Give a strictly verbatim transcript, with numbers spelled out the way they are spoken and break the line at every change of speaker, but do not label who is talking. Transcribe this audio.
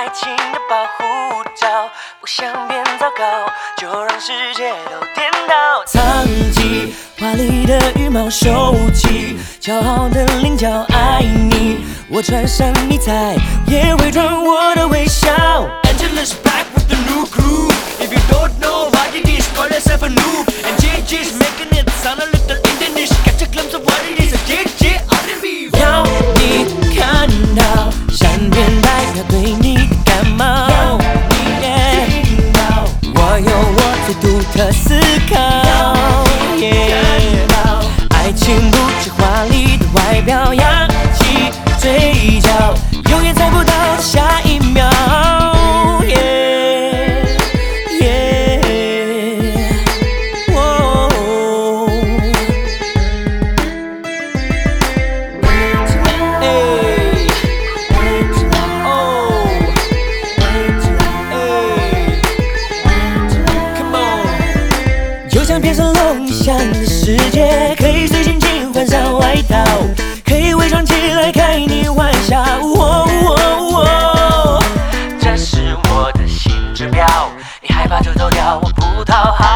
情的保护罩，不想变糟糕，就让世界都颠倒。藏起华丽的羽毛，收起骄傲的棱角，爱你，我穿上迷彩，也伪装我的微笑。Angela's back with the new groove. If you don't know what it is, call yourself a noob. And J J's making it sound a little Indonesian. Catch a glimpse of what it is, a J J R and B. 要你看到，善变代表对你的感冒。要你听到，我有我最独特思考。Yeah, 爱情不止华丽的外表，扬起嘴角，永远猜不到的下一秒。像变成龙象的世界，可以随心情换上外套，可以伪装起来开你玩笑。哦哦哦，这是我的新指标，你害怕就走掉，我不讨好。